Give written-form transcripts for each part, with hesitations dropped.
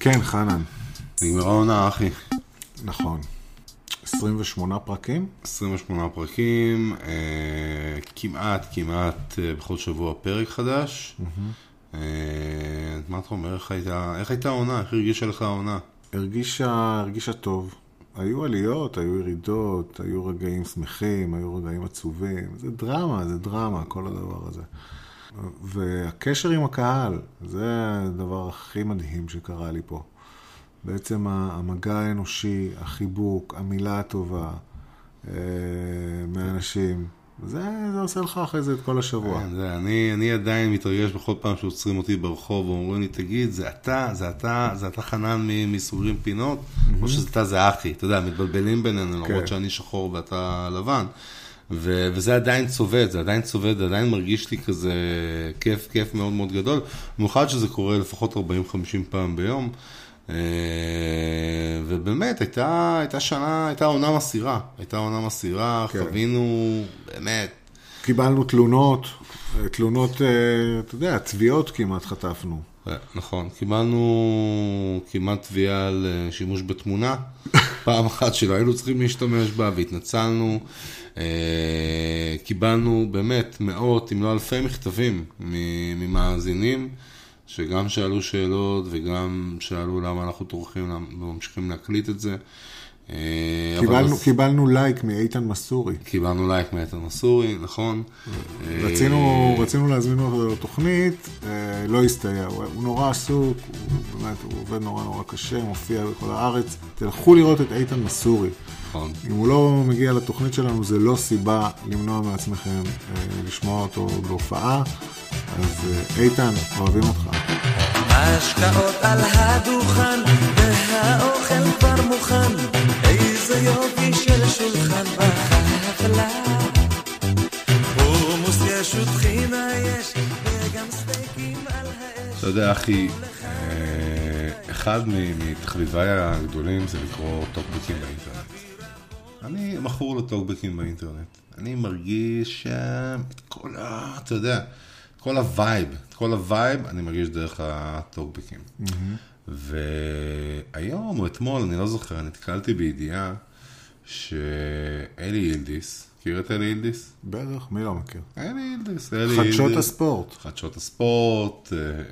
כן, חנן. נגמרה עונה, אחי. נכון. 28 פרקים? 28 פרקים, כמעט בכל שבוע פרק חדש. מה אתה אומר, איך הייתה העונה? איך הרגישה לך העונה? הרגישה טוב. היו עליות, היו ירידות, היו רגעים שמחים, היו רגעים עצובים. זה דרמה, כל הדבר הזה. והקשר עם הקהל, זה הדבר הכי מדהים שקרה לי פה. בעצם המגע האנושי, החיבוק, המילה הטובה מאנשים, זה עושה לך אחרי זה את כל השבוע. אני עדיין מתרגש בכל פעם שעוצרים אותי ברחוב ואומרים לי, תגיד, זה אתה חנן מסוגרים פינות, או זה אחי, אתה יודע, מתבלבלים בינינו, למרות שאני שחור ואתה לבן, וזה עדיין צובד, זה עדיין מרגיש לי כזה כיף מאוד מאוד גדול, במיוחד שזה קורה לפחות 40-50 פעם ביום, ובאמת הייתה עונה מסירה, חווינו באמת. קיבלנו תלונות, אתה יודע, תביעות כמעט חטפנו. נכון, קיבלנו כמעט תביעה על שימוש בתמונה, פעם אחת שלא היינו צריכים להשתמש בה והתנצלנו. קיבלנו באמת מאות אם לא אלפי מכתבים ממאזינים שגם שאלו שאלות וגם שאלו למה אנחנו טורחים וממשיכים להקליט את זה. קיבלנו לייק מאיתן מסורי. נכון. רצינו להזמין אותו לתוכנית, לא הסתייע. הוא נורא עסוק, הוא עובד נורא קשה, מופיע בכל הארץ. תלכו לראות את איתן מסורי. נכון. אם הוא לא מגיע לתוכנית שלנו, זה לא סיבה למנוע מעצמכם לשמוע אותו בהופעה. אז איתן, אוהבים אותך. השקעות על הדוכן והאוכל כבר מוכן, איזה יופי של שולחן בחפלה, חומוס יש וטחינה יש וגם סטייקים על האש. אתה יודע אחי, אחד מתחביביי הגדולים זה לקרוא טוקבקים באינטרנט. אני מכור לטוקבקים באינטרנט. אני מרגיש שם את כל אתה יודע, כל הווייב אני מרגיש דרך הטוקבקים. והיום או אתמול, אני לא זוכר, אני התקלתי בידיעה שאלי ילדיס, מכיר את אלי ילדיס? בטח, מי לא מכיר? אלי ילדיס. חדשות הספורט,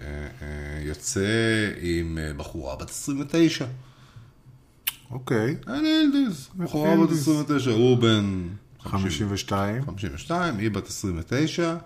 יוצא עם בחורה בת 29. אוקיי. אלי ילדיס, בחורה בת 29, הוא בן 52, היא בת 29,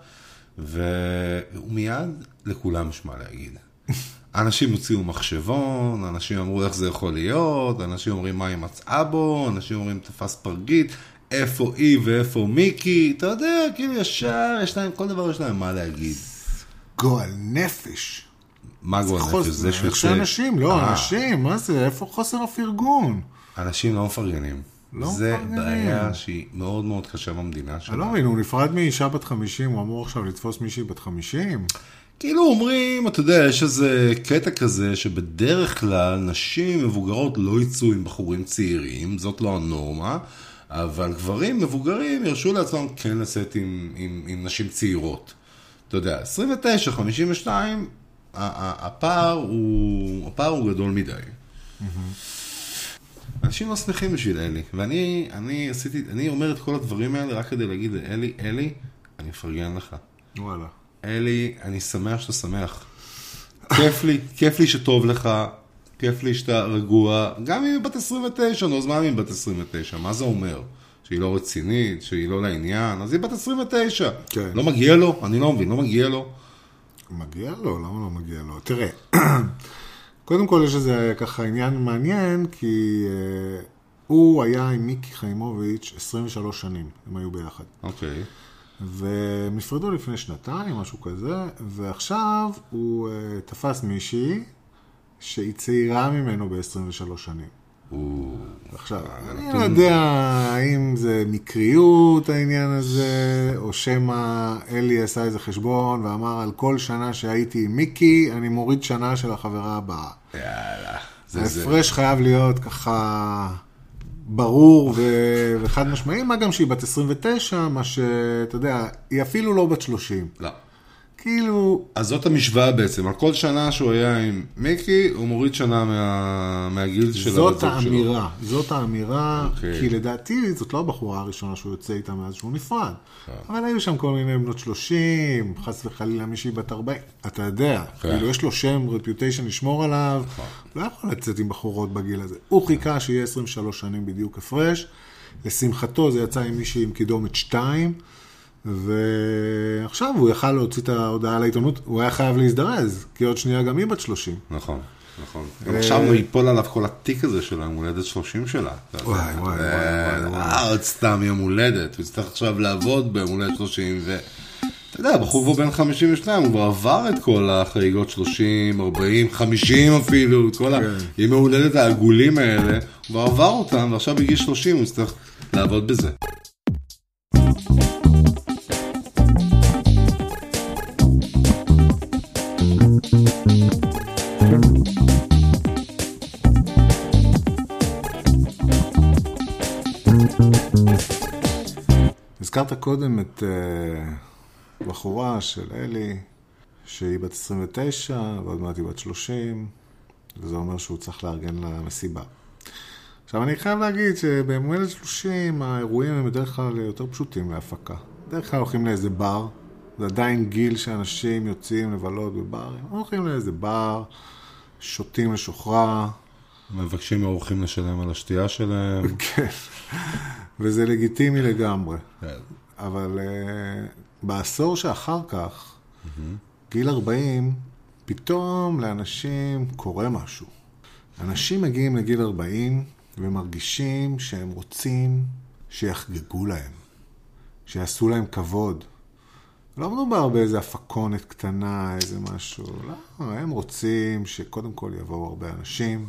והוא מיד לכולם יש מה להגיד. אנשים הוציאו מחשבון, אנשים אמרו איך זה יכול להיות, אנשים אומרים מה היא מצאה בו, אנשים אומרים תפס פרגית, איפה היא ואיפה מיקי, אתה יודע, כאילו ישר, כל דבר יש להם מה להגיד. גועל נפש. מה גועל נפש? זה שיוצא... אנשים, מה זה? איפה חוסר הפרגון? אנשים לא מפרגנים. זה בעיה שהיא מאוד מאוד קשה במדינה שלנו. לא מבין, הוא נפרד מאישה בת 50, הוא אמור עכשיו לתפוס מישהי בת 50? כאילו אומרים, אתה יודע, יש איזה קטע כזה שבדרך כלל נשים מבוגרות לא יצאו עם בחורים צעירים, זאת לא הנורמה, אבל גברים מבוגרים ירשו לעצמם כן לצאת עם נשים צעירות. אתה יודע, 29, 52, הפער הוא גדול מדי. אנשים לא שמחים בשביל אלי, ואני אומר את כל הדברים האלה רק כדי להגיד לאלי, אני מפרגן לך. וואלה. אלי, אני שמח שאתה שמח. כיף לי שטוב לך, כיף לי שאתה רגוע, גם אם היא בת 29, נו, אז מה אם היא בת 29? מה זה אומר? שהיא לא רצינית, שהיא לא לעניין, אז היא בת 29. כן. לא מגיע לו? אני לא מבין, לא מגיע לו. מגיע לו? למה לא מגיע לו? תראה, קודם כל יש איזה ככה עניין מעניין, כי הוא היה עם מיקי חיימוביץ' 23 שנים, הם היו ביחד. אוקיי. והם נפרדו לפני שנתיים, משהו כזה, ועכשיו הוא תפס מישהי שהיא צעירה ממנו ב-23 שנים. עכשיו, אני לא יודע האם זה מקריות העניין הזה, או שמה אלי עשה איזה חשבון ואמר על כל שנה שהייתי עם מיקי, אני מוריד שנה של החברה הבאה. יאללה. ההפרש חייב להיות ככה ברור וחד משמעי, מה גם שהיא בת 29, מה שאתה יודע, היא אפילו לא בת 30. לא. כאילו... אז זאת המשוואה בעצם, על כל שנה שהוא היה עם מיקי, הוא מוריד שנה מהגיל של זאת הבת זוג שלו. האמירה, זאת האמירה, אוקיי. כי לדעתי זאת לא הבחורה הראשונה שהוא יוצא איתה מאז שהוא נפרד. אבל היו שם כל מיני בנות 30, חס וחלילה מישהי בת 40, אתה יודע, כאילו יש לו שם, רפיוטיישן לשמור עליו, לא יכול לצאת עם בחורות בגיל הזה. הוא חיכה שיהיה 23 שנים בדיוק הפרש, לשמחתו זה יצא עם מישהי עם קידומת 2, ועכשיו הוא יכל להוציא את ההודעה לעיתונות, הוא היה חייב להזדרז, כי עוד שנייה גם היא בת 30. נכון, נכון. גם עכשיו הוא ייפול עליו כל התיק הזה שלה, יום הולדת 30 שלה. וואי, וואי, וואי. עוד סתם יום הולדת, הוא יצטרך עכשיו לעבוד ביום הולדת 30, אתה יודע, בחור כבר בן 52, הוא כבר עבר את כל החגיגות 30, 40, 50 אפילו, את כל הימי הולדת העגולים האלה, הוא כבר עבר אותם, ועכשיו בגיל 30 הוא יצטרך לעבוד בזה. הזכרת קודם את בחורה של אלי, שהיא בת 29, ועוד מעט היא בת 30, וזה אומר שהוא צריך לארגן לה מסיבה. עכשיו אני חייב להגיד שביום הולדת 30 האירועים הם בדרך כלל יותר פשוטים להפקה. בדרך כלל הולכים לאיזה בר, זה עדיין גיל שאנשים יוצאים לבלות בברים, הולכים לאיזה בר, שותים לשוחרה. מבקשים מאורחים לשלם על השתייה שלהם. כן, וזה לגיטימי לגמרי. אבל בעשור שאחר כך, גיל 40, פתאום לאנשים קורה משהו. אנשים מגיעים לגיל 40 ומרגישים שהם רוצים שיחגגו להם, שיעשו להם כבוד. לא מדובר באיזה הפקונת קטנה, איזה משהו. לא, הם רוצים שקודם כל יבואו הרבה אנשים,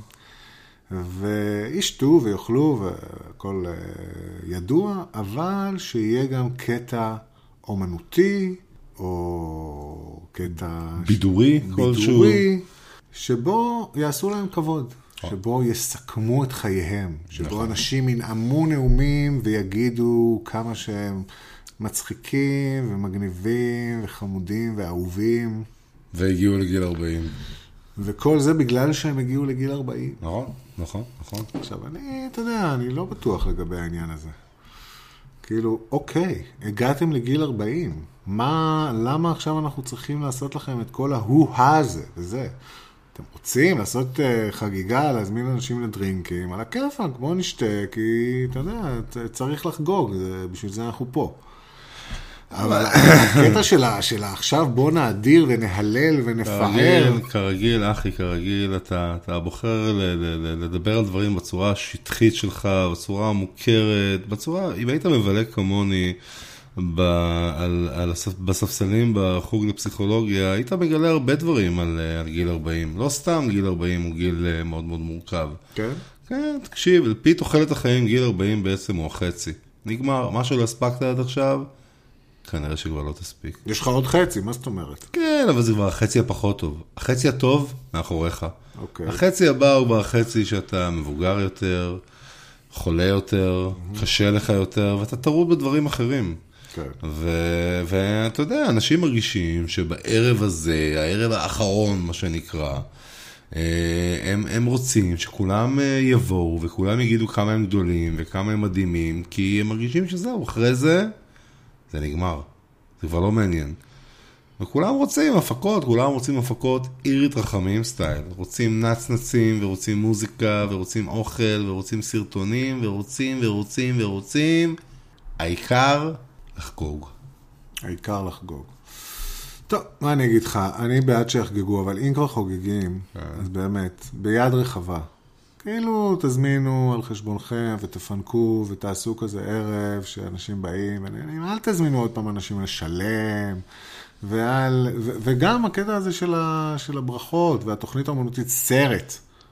וישתו ויאכלו והכל ידוע, אבל שיהיה גם קטע אומנותי, או קטע בידורי, בידורי, שבו יעשו להם כבוד, שבו יסכמו את חייהם, שבו אנשים ינעמו נאומים ויגידו כמה שהם מצחיקים ומגניבים וחמודים ואהובים. והגיעו לגיל 40. וכל זה בגלל שהם הגיעו לגיל 40. נכון, נכון, נכון. עכשיו, אתה יודע, אני לא בטוח לגבי העניין הזה. כאילו, אוקיי, הגעתם לגיל 40. למה עכשיו אנחנו צריכים לעשות לכם את כל ההוא-הא הזה וזה? אתם רוצים לעשות חגיגה, להזמין אנשים לדרינקים, על הכיפאק, בואו נשתה, כי אתה יודע, צריך לחגוג, בשביל זה אנחנו פה. אבל הקטע שלה עכשיו בוא נאדיר ונהלל ונפאר. כרגיל, אחי, כרגיל, אתה בוחר לדבר על דברים בצורה השטחית שלך, בצורה מוכרת, בצורה, אם היית מבלה כמוני בספסלים בחוג לפסיכולוגיה, היית מגלה הרבה דברים על גיל 40. לא סתם גיל 40 הוא גיל מאוד מאוד מורכב. כן? כן, תקשיב, על פי תוחלת החיים, גיל 40 בעצם הוא החצי. נגמר, מה שלא הספקת עד עכשיו, כנראה שכבר לא תספיק. יש לך עוד חצי, מה זאת אומרת? כן, אבל זה כבר החצי הפחות טוב. החצי הטוב, מאחוריך. אוקיי. החצי הבא הוא כבר החצי שאתה מבוגר יותר, חולה יותר, קשה לך יותר, ואתה טרוד בדברים אחרים. כן. ואתה יודע, אנשים מרגישים שבערב הזה, הערב האחרון, מה שנקרא, הם רוצים שכולם יבואו, וכולם יגידו כמה הם גדולים, וכמה הם מדהימים, כי הם מרגישים שזהו, אחרי זה, זה נגמר. זה כבר לא מעניין. וכולם רוצים הפקות, כולם רוצים הפקות עירית רחמים סטייל. רוצים נצנצים, ורוצים מוזיקה, ורוצים אוכל, ורוצים סרטונים, ורוצים. העיקר לחגוג. העיקר לחגוג. טוב, מה אני אגיד לך? אני בעד שיחגגו, אבל אם כבר חוגגים, אז באמת, ביד רחבה. כאילו תזמינו על חשבונכם ותפנקו ותעשו כזה ערב שאנשים באים, אל תזמינו עוד פעם אנשים לשלם, וגם הקטע הזה של הברכות והתוכנית האמנותית סרט.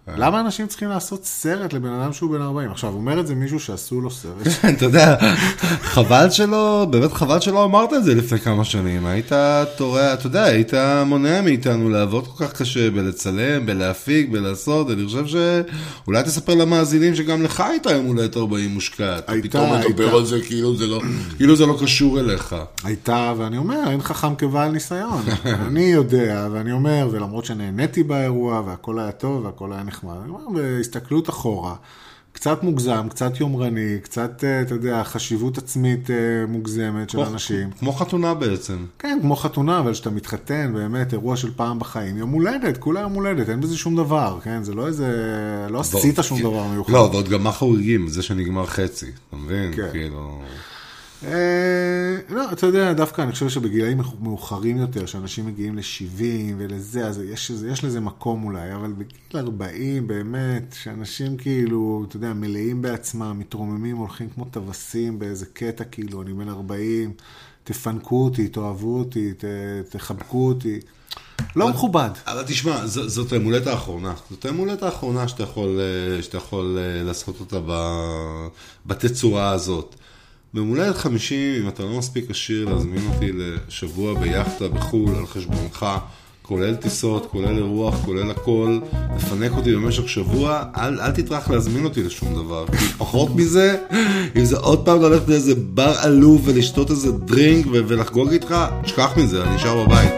למה אנשים צריכים לעשות סרט לבן אדם שהוא בן 40? עכשיו, אומר את זה מישהו שעשו לו סרט. אתה יודע, חבל שלא, באמת חבל שלא אמרת את זה לפני כמה שנים. היית תורא, אתה יודע, היית מונע מאיתנו לעבוד כל כך קשה בלצלם, בלהפיק, בלעשות. אני חושב שאולי תספר למאזינים שגם לך הייתה יום הולדת 40 מושקעת. פתאום מדבר על זה כאילו זה לא קשור אליך. הייתה, ואני אומר, אין חכם כבעל ניסיון. אני יודע, ואני אומר, ולמרות שנהניתי באירוע, והכל היה טוב, והכל היה נחמד. אני אומר, בהסתכלות אחורה, קצת מוגזם, קצת יומרני, קצת, אתה יודע, חשיבות עצמית מוגזמת של אנשים. כמו חתונה בעצם. כן, כמו חתונה, אבל שאתה מתחתן, באמת, אירוע של פעם בחיים, יום הולדת, כולה יום הולדת, אין בזה שום דבר, כן? זה לא איזה, לא עשית שום דבר מיוחד. לא, ועוד גם מה חורגים, זה שנגמר חצי, אתה מבין? כאילו... לא, אתה יודע, דווקא אני חושב שבגילאים מאוחרים יותר, שאנשים מגיעים ל-70 ולזה, אז יש לזה מקום אולי, אבל בגיל 40 באמת, שאנשים כאילו, אתה יודע, מלאים בעצמם, מתרוממים, הולכים כמו טווסים באיזה קטע, כאילו, אני בן 40, תפנקו אותי, תאהבו אותי, תחבקו אותי. לא מכובד. אבל תשמע, זאת האמולת האחרונה. זאת האמולת האחרונה שאתה יכול לעשות אותה בתצורה הזאת. במולדת 50, אם אתה לא מספיק עשיר, להזמין אותי לשבוע ביחדה בחול על חשבונך, כולל טיסות, כולל אירוח, כולל הכל, לפנק אותי במשך שבוע, אל תטרח להזמין אותי לשום דבר. כי פחות מזה, אם זה עוד פעם ללכת לאיזה בר עלוב ולשתות איזה דרינק ולחגוג איתך, תשכח מזה, אני נשאר בבית.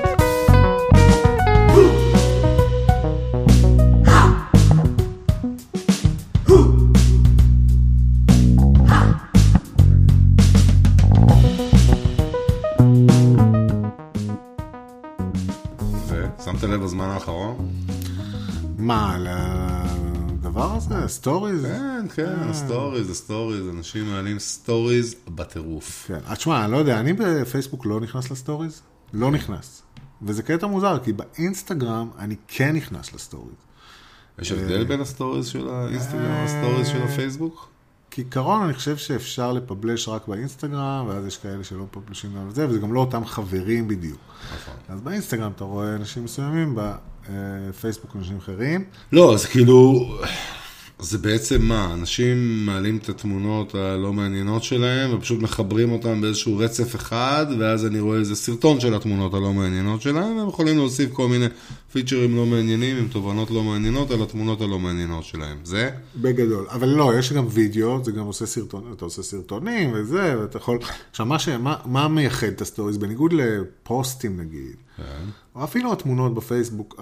שמת לב בזמן האחרון? מה, לדבר הזה? סטוריז? כן, הסטוריז, אנשים מעלים סטוריז בטירוף. כן, תשמע, אני לא יודע, אני בפייסבוק לא נכנס לסטוריז? לא נכנס. וזה קטע מוזר, כי באינסטגרם אני כן נכנס לסטוריז. יש הבדל בין הסטוריז של האינסטגרם לסטוריז של הפייסבוק? כעיקרון אני חושב שאפשר לפבלש רק באינסטגרם, ואז יש כאלה שלא פבלשים גם לזה, וזה גם לא אותם חברים בדיוק. אז באינסטגרם אתה רואה אנשים מסוימים, בפייסבוק אנשים אחרים. לא, אז כאילו, זה בעצם מה? אנשים מעלים את התמונות הלא מעניינות שלהם, ופשוט מחברים אותם באיזשהו רצף אחד, ואז אני רואה איזה סרטון של התמונות הלא מעניינות שלהם, והם יכולים להוסיף כל מיני פיצ'רים לא מעניינים, עם תובנות לא מעניינות, על התמונות הלא מעניינות שלהם. זה? בגדול. אבל לא, יש גם וידאו, זה גם עושה סרטונים, אתה עושה סרטונים וזה, ואתה יכול... עכשיו, מה מייחד את הסטוריז? בניגוד לפוסטים נגיד, או אפילו התמונות בפייסבוק,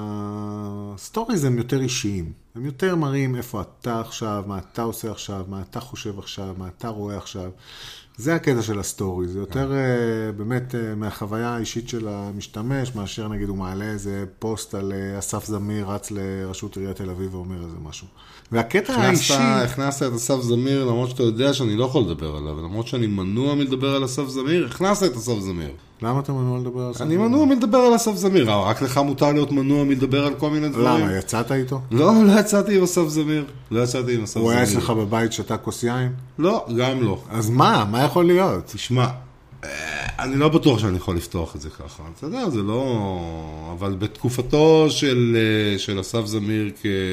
הסטוריז הם יותר אישיים. הם יותר מראים איפה אתה עכשיו, מה אתה עושה עכשיו, מה אתה חושב עכשיו, מה אתה רואה עכשיו. זה הקטע של הסטורי, זה יותר באמת מהחוויה האישית של המשתמש, מאשר נגיד הוא מעלה איזה פוסט על אסף זמיר, רץ לרשות עיריית תל אביב ואומר איזה משהו. והקטע האישי... הכנסת את אסף זמיר, למרות שאתה יודע שאני לא יכול לדבר עליו, למרות שאני מנוע מלדבר על אסף זמיר, הכנסת את אסף זמיר. למה אתה מנוע לדבר על אסף זמיר? אני מנוע מלדבר על אסף זמיר, רק לך מותר להיות מנוע מלדבר על כל מיני דברים. למה, יצאת איתו? לא יצאתי עם אסף זמיר. הוא היה אצלך בבית שתה כוס יין? לא, גם לא. אז מה יכול להיות? תשמע, אני לא בטוח שאני יכול לפתוח את זה ככה. אתה יודע, זה לא... אבל בתקופתו של אסף זמיר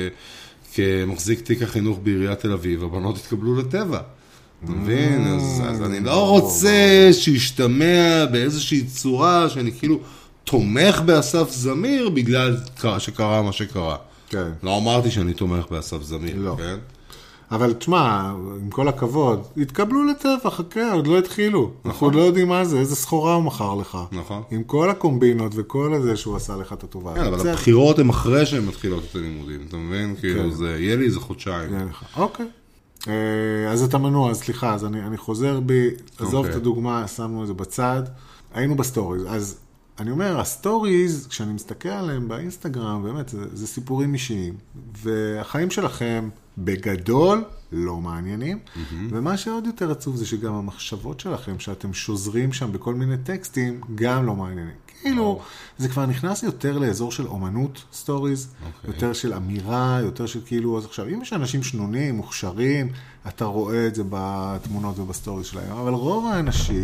כמחזיק תיק החינוך בעיריית תל אביב, הבנות התקבלו לטבע. אתה מבין? אז אני לא רוצה שישתמע באיזושהי צורה שאני כאילו תומך באסף זמיר בגלל שקרה מה שקרה. כן. לא אמרתי שאני תומך באסף זמיר, לא. כן? אבל תשמע, עם כל הכבוד, התקבלו לטבע, חכה, עוד לא התחילו. אנחנו עוד לא יודעים מה זה, איזה סחורה הוא מכר לך. נכון. עם כל הקומבינות וכל הזה שהוא עשה לך את הטובה. כן, אבל הבחירות הן אחרי שהן מתחילות את הלימודים, אתה מבין? כאילו, יהיה לי איזה חודשיים. אוקיי. אז אתה מנוע, אז סליחה, אז אני חוזר בי, עזוב את הדוגמה, שמנו את זה בצד, היינו בסטוריז, אז אני אומר, הסטוריז, כשאני מסתכל עליהם באינסטגרם, באמת, זה סיפורים אישיים, והחיים שלכם בגדול לא מעניינים, ומה שעוד יותר עצוב זה שגם המחשבות שלכם, שאתם שוזרים שם בכל מיני טקסטים, גם לא מעניינים. כאילו, זה כבר נכנס יותר לאזור של אומנות סטוריז, יותר של אמירה, יותר של כאילו, אז עכשיו, אם יש אנשים שנונים, מוכשרים, אתה רואה את זה בתמונות ובסטוריז שלהם, אבל רוב האנשים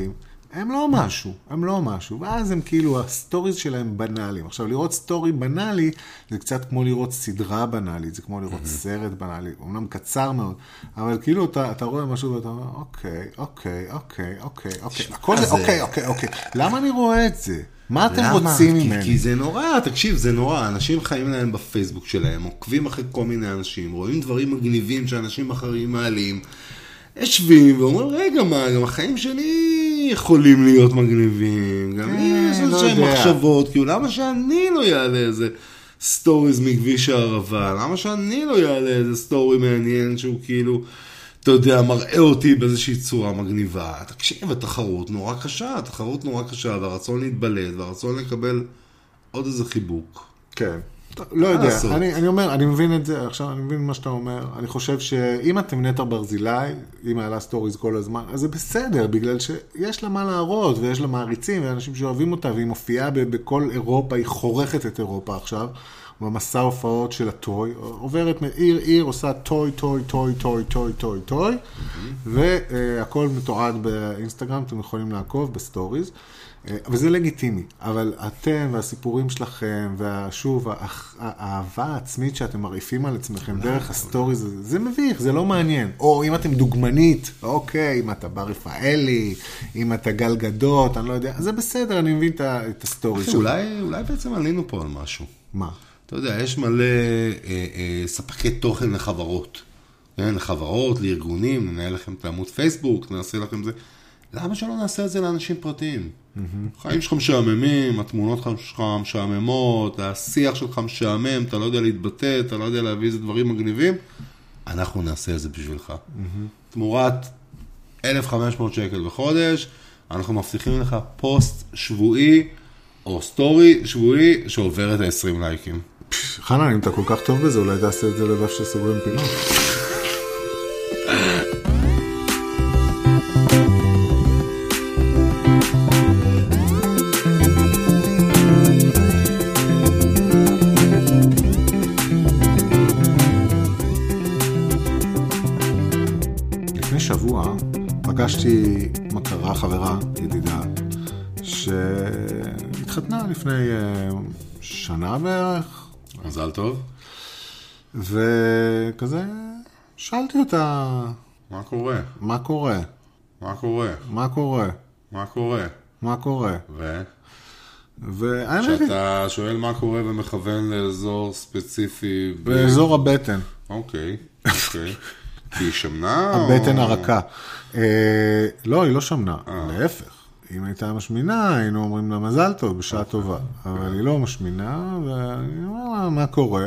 הם לא משהו, ואז הם כאילו, הסטוריז שלהם בנאליים. עכשיו, לראות סטורי בנאלי, זה קצת כמו לראות סדרה בנאלית, זה כמו לראות סרט בנאלי, אומנם קצר מאוד, אבל כאילו אתה רואה משהו ואתה אומר, אוקיי, הכל זה, אוקיי, למה אני רואה את זה? מה אתם רוצים ממני? כי זה נורא, תקשיב, זה נורא, אנשים חיים להם בפייסבוק שלהם, עוקבים אחרי כל מיני אנשים, רואים דברים מגניבים שאנשים אחרים מעלים, יושבים ואומרים, רגע, מה, גם החיים שלי יכולים להיות מגניבים, גם לי יש איזשהם מחשבות, כאילו, למה שאני לא יעלה איזה סטוריז מכביש הערבה, למה שאני לא יעלה איזה סטורי מעניין שהוא כאילו, אתה יודע, מראה אותי באיזושהי צורה מגניבה. תקשיב, התחרות נורא קשה, והרצון להתבלט, והרצון לקבל עוד איזה חיבוק. כן. לא יודע, אני אומר, אני מבין את זה, עכשיו אני מבין מה שאתה אומר, אני חושב שאם אתם נטע ברזילי, אם מעלה סטוריז כל הזמן, אז זה בסדר, בגלל שיש לה מה להראות, ויש לה מעריצים, ואנשים שאוהבים אותה, והיא מופיעה בכל אירופה, היא חורכת את אירופה עכשיו, במסע הופעות של הטוי, עוברת עיר, עושה טוי, והכל מתועד באינסטגרם, אתם יכולים לעקוב בסטוריז, וזה לגיטימי, אבל אתם והסיפורים שלכם, ושוב, האהבה העצמית שאתם מרעיפים על עצמכם דרך הסטוריז, זה מביך, זה לא מעניין. או אם אתם דוגמנית, אוקיי, אם אתה בר רפאלי, אם אתה גל גדות, אני לא יודע, זה בסדר, אני מבין את הסטוריז. אולי בעצם עלינו פה על משהו. מה? אתה יודע, יש מלא ספקי תוכן לחברות. לחברות, לארגונים, ננהל לכם את עמוד פייסבוק, נעשה לכם זה. למה שלא נעשה את זה לאנשים פרטיים? חיים שלך משעממים, התמונות שלך משעממות, השיח שלך משעמם, אתה לא יודע להתבטא, אתה לא יודע להביא איזה דברים מגניבים, אנחנו נעשה את זה בשבילך. תמורת 1,500 שקל בחודש, אנחנו מבטיחים לך פוסט שבועי, או סטורי שבועי, שעובר את ה-20 לייקים. חנן, אם אתה כל כך טוב בזה, אולי תעשה את זה לדף שסוגרים פינות. שבוע פגשתי מכרה, חברה, ידידה, שהתחתנה לפני שנה בערך. מזל טוב. וכזה, שאלתי אותה... מה קורה? מה קורה? מה קורה? מה קורה? מה קורה? מה קורה? שאתה שואל מה קורה ומכוון לאזור ספציפי... באזור הבטן. אוקיי. כי היא שמנה? הבטן הרכה. לא, היא לא שמנה. להפך. אם הייתה משמינה, היינו אומרים לה מזל טוב, בשעה טובה. אבל היא לא משמינה, ואני אומר לה, מה קורה?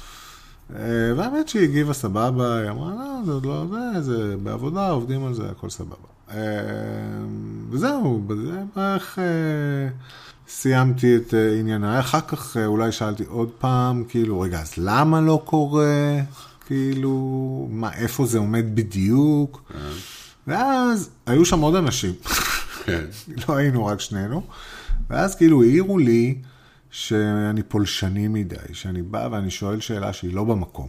והאמת שהיא הגיבה סבבה, היא אמרה, לא, זה עוד לא זה בעבודה, עובדים על זה, הכל סבבה. וזהו, בזה בערך סיימתי את עניינה. אחר כך אולי שאלתי עוד פעם, כאילו, רגע, אז למה לא קורה? כאילו, איפה זה עומד בדיוק? ואז היו שם עוד אנשים. לא היינו רק שנינו. ואז כאילו העירו לי שאני פולשני מדי, שאני בא ואני שואל שאלה שהיא לא במקום.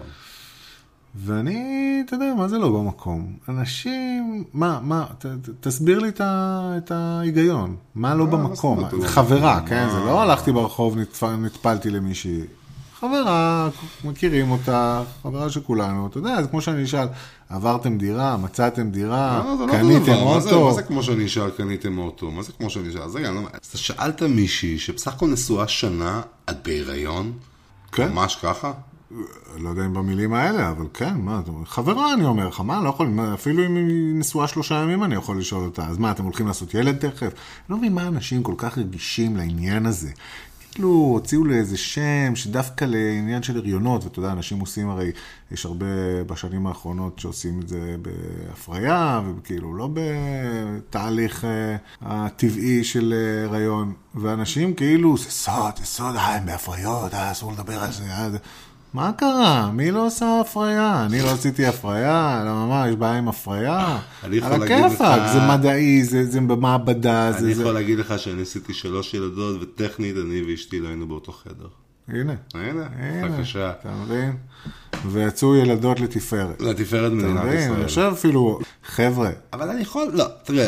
ואני, אתה יודע, מה זה לא במקום? אנשים, תסביר לי את ההיגיון. מה לא במקום? חברה, כן? זה לא הלכתי ברחוב, נטפלתי למישהי. חברה, מכירים אותה, חברה שכולנו, אתה יודע, זה כמו שאני אשאל, עברתם דירה, מצאתם דירה, קניתם אוטו. מה זה כמו שאני אשאל, קניתם אוטו? מה זה כמו שאני אשאל? אז רגע, אתה שאלת מישהי שבסך הכל נשואה שנה, את בהיריון? כן. ממש ככה? לא יודע אם במילים האלה, אבל כן, מה, חברה אני אומר לך, מה, לא יכול, אפילו אם היא נשואה 3 ימים אני יכול לשאול אותה, אז מה, אתם הולכים לעשות ילד תכף? אני לא מבין מה אנשים כל כך רגישים לעניין הזה. כאילו, הוציאו לאיזה שם שדווקא לעניין של הריונות, ואתה יודע, אנשים עושים, הרי יש הרבה בשנים האחרונות שעושים את זה בהפריה, וכאילו לא בתהליך הטבעי של הריון, ואנשים כאילו, זה סוד, הם בהפריות, אסור לדבר על זה, מה קרה? מי לא עושה הפריה? אני לא עשיתי הפריה, למה מה, יש בעיה עם הפריה? על הכיפק, זה מדעי, זה במעבדה. אני יכול להגיד לך שאני עשיתי 3 ילדות, וטכנית אני ואשתי לא היינו באותו חדר. הנה. בבקשה. אתה מבין? ויצאו ילדות לתפארת. לתפארת מדינת ישראל. אני חושב אפילו, חבר'ה. אבל אני יכול, לא, תראה,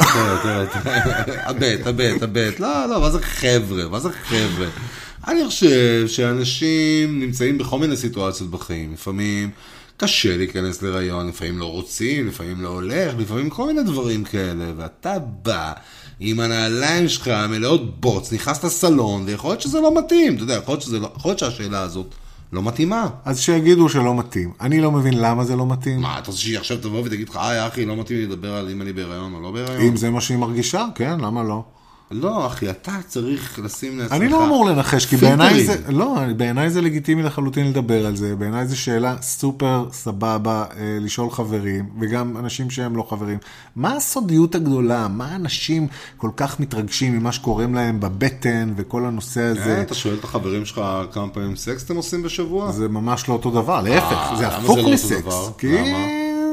הבט, לא, מה זה חבר'ה? אני חושב שאנשים נמצאים בכל מיני סיטואציות בחיים, לפעמים קשה להיכנס להיריון, לפעמים לא רוצים, לפעמים לא הולך, לפעמים כל מיני דברים כאלה, ואתה בא עם הנעליים שלך מלאות בוץ, נכנס לסלון, ויכול להיות שזה לא מתאים, אתה יודע, יכול להיות שהשאלה הזאת לא מתאימה. אז שיגידו שלא מתאים. אני לא מבין למה זה לא מתאים. מה, אתה רוצה שעכשיו תבוא ותגיד לך, אחי, לא מתאים לי לדבר על אם אני בהיריון או לא בהיריון? אם זה מה שהיא מרגישה, כן, למה לא? לא, אחי, אתה צריך לשים לעצמך. אני לא אמור לנחש, כי בעיניי זה לגיטימי לחלוטין לדבר על זה. בעיניי זו שאלה סופר סבבה לשאול חברים, וגם אנשים שהם לא חברים. מה הסודיות הגדולה? מה אנשים כל כך מתרגשים ממה שקוראים להם בבטן וכל הנושא הזה? אתה שואל את החברים שלך כמה פעמים סקס אתם עושים בשבוע? זה ממש לא אותו דבר, להפך, זה הפוך מסקס. למה?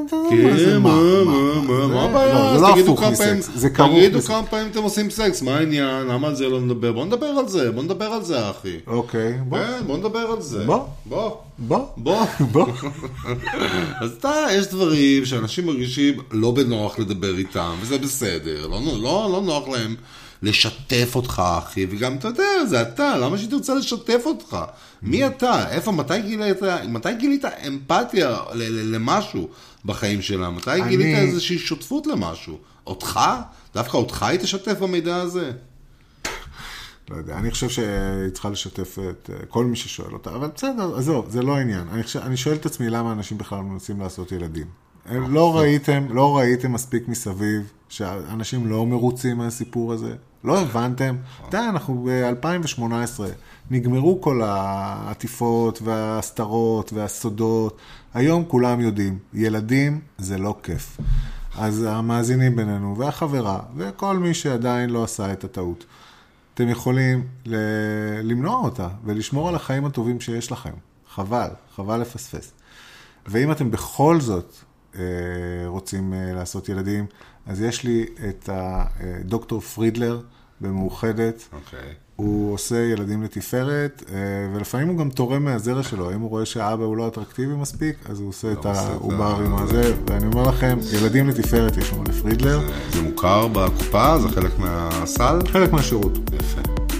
מה הבעיה? זה תגידו כמה פעמים אתם עושים סקס, מה העניין? למה על זה לא נדבר? בוא נדבר על זה, אחי. אוקיי, בוא נדבר על זה. בוא. אז יש דברים שאנשים מרגישים לא בנוח לדבר איתם, וזה בסדר, לא נוח להם לשתף אותך, אחי, וגם אתה יודע, זה אתה, למה שתרצה לשתף אותך? מי אתה? מתי גילית אמפתיה למשהו בחיים שלה? מתי גילית איזושהי שותפות למשהו? אותך? דווקא אותך היא תשתף במידע הזה? לא יודע, אני חושב שהיא צריכה לשתף את כל מי ששואל אותה, אבל בסדר, עזוב, זה לא העניין. אני שואל את עצמי למה אנשים בכלל מנסים לעשות ילדים. לא ראיתם מספיק מסביב שאנשים לא מרוצים מהסיפור הזה? לא הבנתם? אנחנו ב-2018, נגמרו כל העטיפות והסתרות והסודות. היום כולם יודעים, ילדים זה לא כיף. אז המאזינים בינינו והחברה וכל מי שעדיין לא עשה את הטעות, אתם יכולים למנוע אותה ולשמור על החיים הטובים שיש לכם. חבל לפספס. ואם אתם בכל זאת רוצים לעשות ילדים, אז יש לי את דוקטור פרידלר במאוחדת. הוא עושה ילדים לתפארת, ולפעמים הוא גם תורם מהזרע שלו. אם הוא רואה שהאבא הוא לא אטרקטיבי מספיק, אז הוא עושה את העוברים הזה. ואני אומר לכם, ילדים לתפארת יש לנו לפרידלר. זה מוכר בקופה? זה חלק מהסל? חלק מהשירות. יפה.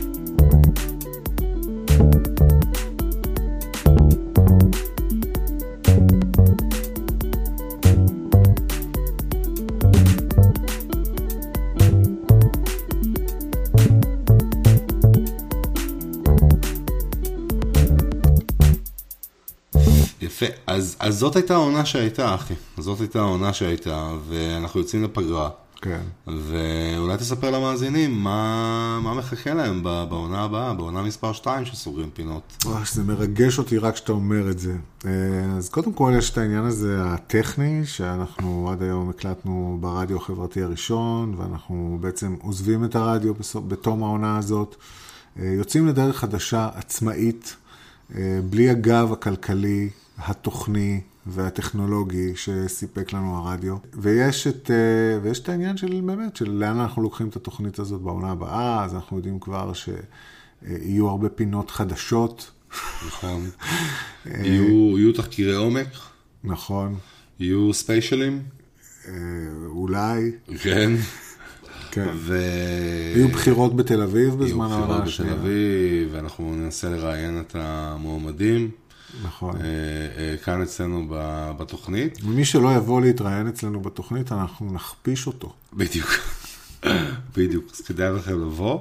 יפה, אז זאת הייתה העונה שהייתה, אחי. זאת הייתה העונה שהייתה, ואנחנו יוצאים לפגרה. כן. ואולי תספר למאזינים מה מחכה להם בעונה הבאה, בעונה מספר 2 שסוגרים פינות. זה מרגש אותי רק שאתה אומר את זה. אז קודם כל יש את העניין הזה הטכני, שאנחנו עד היום הקלטנו ברדיו החברתי הראשון, ואנחנו בעצם עוזבים את הרדיו בתום העונה הזאת. יוצאים לדרך חדשה, עצמאית, בלי הגב הכלכלי, התוכני והטכנולוגי שסיפק לנו הרדיו. ויש את העניין של באמת, של לאן אנחנו לוקחים את התוכנית הזאת בעונה הבאה, אז אנחנו יודעים כבר שיהיו הרבה פינות חדשות. נכון. יהיו תחקירי עומק. נכון. יהיו ספיישלים. אולי. כן. כן. יהיו בחירות בתל אביב בזמן העונה השנייה. יהיו בחירות בתל אביב, ואנחנו ננסה לראיין את המועמדים. נכון. כאן אצלנו בתוכנית. ומי שלא יבוא להתראיין אצלנו בתוכנית, אנחנו נכפיש אותו. בדיוק. בדיוק. אז כדאי לכם לבוא.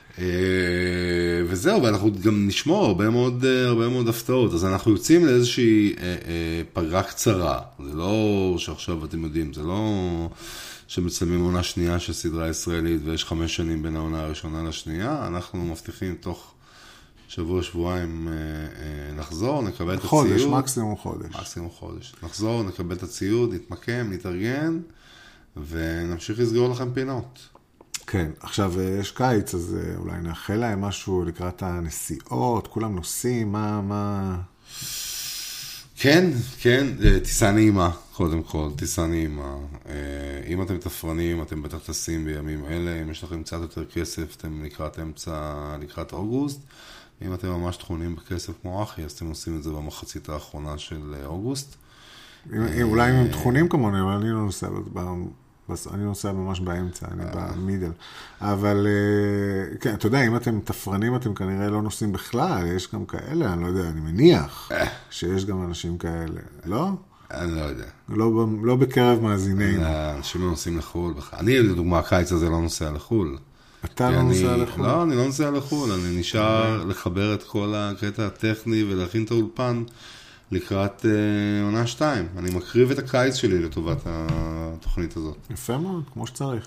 וזהו, ואנחנו גם נשמור הרבה מאוד הפתעות. אז אנחנו יוצאים לאיזושהי פגרה קצרה. זה לא שעכשיו אתם יודעים, זה לא שמצלמים עונה שנייה של סדרה ישראלית, ויש 5 שנים בין העונה הראשונה לשנייה. אנחנו מבטיחים תוך שבוע-שבועיים נחזור, נקבל את הציוד. חודש, מקסימום חודש. מקסימום חודש. נחזור, נקבל את הציוד, נתמקם, נתארגן, ונמשיך לסגור לכם פינות. כן, עכשיו יש קיץ, אז אולי נאחל להם משהו לקראת הנסיעות, כולם נוסעים, מה... כן, טיסה נעימה, קודם כל, טיסה נעימה. אם אתם תפרנים, אתם בטח טסים בימים אלה, אם יש לכם קצת יותר כסף, אתם לקראת אוגוסט, אם אתם ממש תכונים בכסף כמו אחי, אז אתם עושים את זה במחצית האחרונה של אוגוסט. אולי אם הם תכונים כמוני, אבל אני לא נוסע, אני נוסע ממש באמצע, אני במידל. אבל, כן, אתה יודע, אם אתם תפרנים, אתם כנראה לא נוסעים בכלל, יש גם כאלה, אני לא יודע, אני מניח שיש גם אנשים כאלה, לא? אני לא יודע. לא בקרב מאזינינו. אנשים לא נוסעים לחול בכלל. אני, לדוגמה, הקיץ הזה לא נוסע לחול. אתה לא נוסע לחול? לא, אני לא נוסע לחול, אני נשאר לחבר את כל הקטע הטכני ולהכין את האולפן לקראת עונה 2. אני מקריב את הקיץ שלי לטובת התוכנית הזאת. יפה מאוד, כמו שצריך.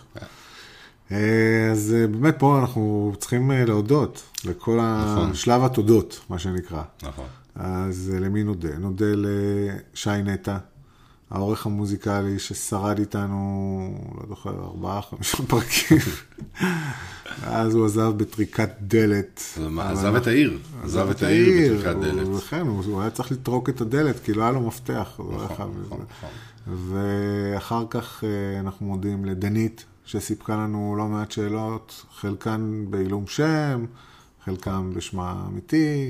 אז באמת פה אנחנו צריכים להודות לכל השלב התודות, מה שנקרא. נכון. אז למי נודה? נודה לשי נטע, העורך המוזיקלי ששרד איתנו, לא זוכר, 4-5 פרקים. אז הוא עזב בטריקת דלת. עזב את העיר. עזב את העיר בטריקת דלת. וכן, הוא היה צריך לטרוק את הדלת, כי לא היה לו מפתח. נכון. ואחר כך אנחנו מודים לדנית, שסיפקה לנו לא מעט שאלות, חלקן בעילום שם, חלקן בשמה אמיתי.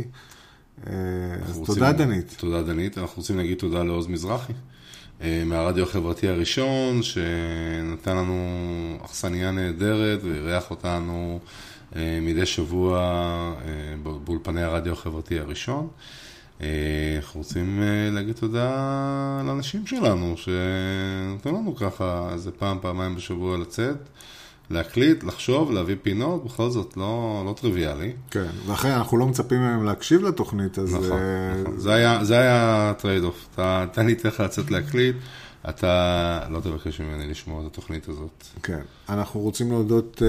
אז תודה דנית. תודה דנית. אנחנו רוצים להגיד תודה לעוז מזרחי, מהרדיו החברתי הראשון, שנתן לנו אכסניה נהדרת, והריח אותנו מדי שבוע באולפני הרדיו החברתי הראשון. אנחנו רוצים להגיד תודה לאנשים שלנו, שנתנו לנו ככה איזה פעמיים בשבוע לצאת, להקליט, לחשוב, להביא פינות, בכל זאת לא טריוויאלי. כן, ואחרי אנחנו לא מצפים מהם להקשיב לתוכנית, אז... נכון. זה היה טרייד אוף. אתה ניתך לצאת להקליט, אתה לא תבקש ממני לשמוע את התוכנית הזאת. כן, אנחנו רוצים להודות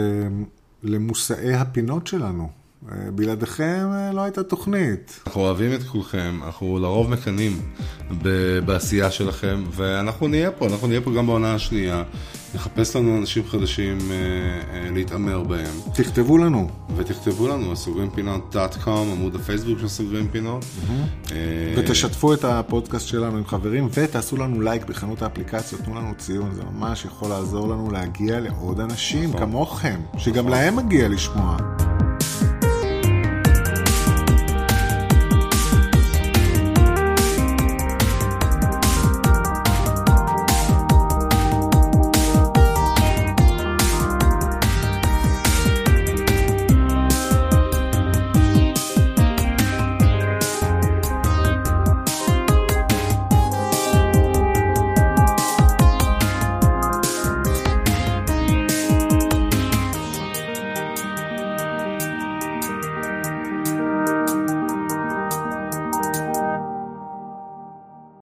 למושאי הפינות שלנו. בלעדיכם לא הייתה תוכנית. אנחנו אוהבים את כולכם, אנחנו לרוב מקנים בעשייה שלכם, ואנחנו נהיה פה גם בעונה השנייה. נחפש לנו אנשים חדשים להתאמר בהם. תכתבו לנו. ותכתבו לנו, סוגרימפינות.com, עמוד הפייסבוק של סוגרים פינות. ותשתפו את הפודקאסט שלנו עם חברים, ותעשו לנו לייק בחנות האפליקציות, תנו לנו ציון, זה ממש יכול לעזור לנו להגיע לעוד אנשים כמוכם, שגם להם מגיע לשמוע.